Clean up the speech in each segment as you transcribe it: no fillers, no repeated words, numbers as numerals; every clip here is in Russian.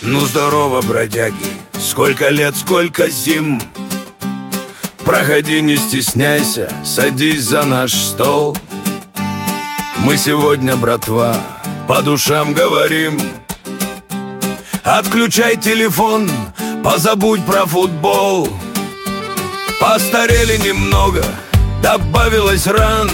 Ну здорово, бродяги, сколько лет, сколько зим. Проходи, не стесняйся, садись за наш стол. Мы сегодня, братва, по душам говорим. Отключай телефон, позабудь про футбол. Постарели немного, добавилось ран,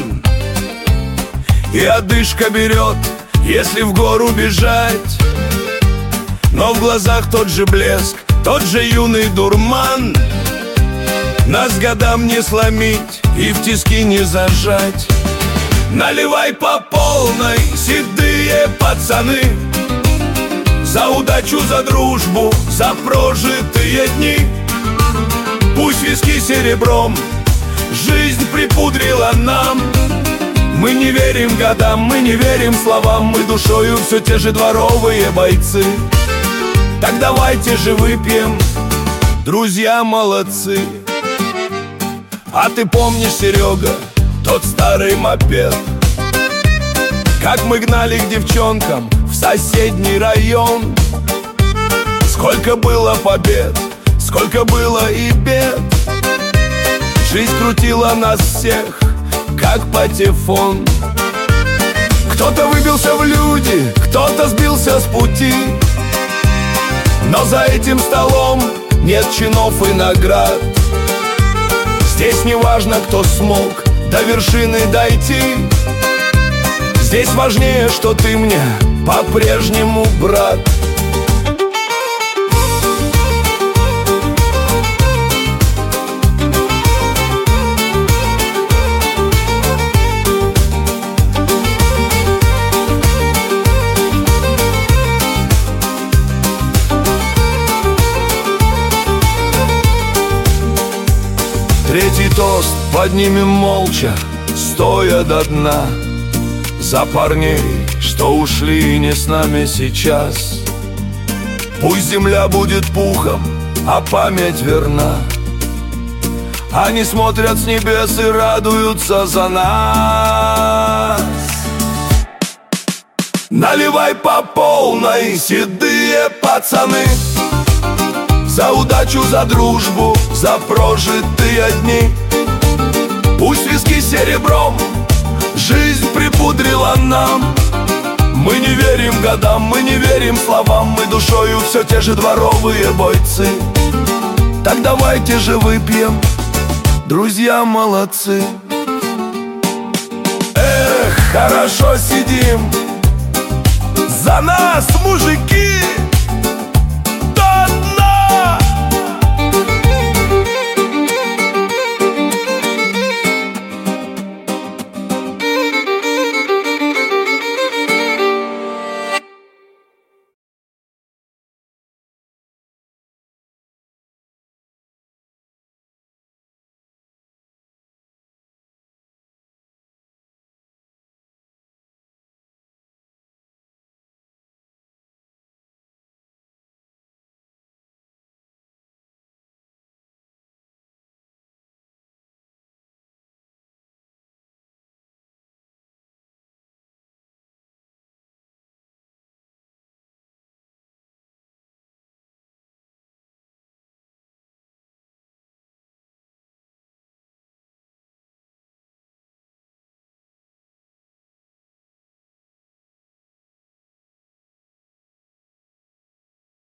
и одышка берет, если в гору бежать. Но в глазах тот же блеск, тот же юный дурман. Нас годам не сломить и в тиски не зажать. Наливай по полной, седые пацаны, за удачу, за дружбу, за прожитые дни. Пусть виски серебром жизнь припудрила нам. Мы не верим годам, мы не верим словам, мы душою все те же дворовые бойцы. Так давайте же выпьем, друзья молодцы. А ты помнишь, Серега, тот старый мопед, как мы гнали к девчонкам в соседний район? Сколько было побед, сколько было и бед. Жизнь крутила нас всех, как патефон. Кто-то выбился в люди, кто-то сбился с пути, но за этим столом нет чинов и наград. Здесь не важно, кто смог до вершины дойти. Здесь важнее, что ты мне по-прежнему брат. Третий тост поднимем молча, стоя до дна, за парней, что ушли не с нами сейчас. Пусть земля будет пухом, а память верна. Они смотрят с небес и радуются за нас. Наливай по полной, седые пацаны, за удачу, за дружбу, за прожитые дни. Пусть виски серебром жизнь припудрила нам. Мы не верим годам, мы не верим словам, мы душою все те же дворовые бойцы. Так давайте же выпьем, друзья молодцы. Эх, хорошо сидим, за нас, мужики!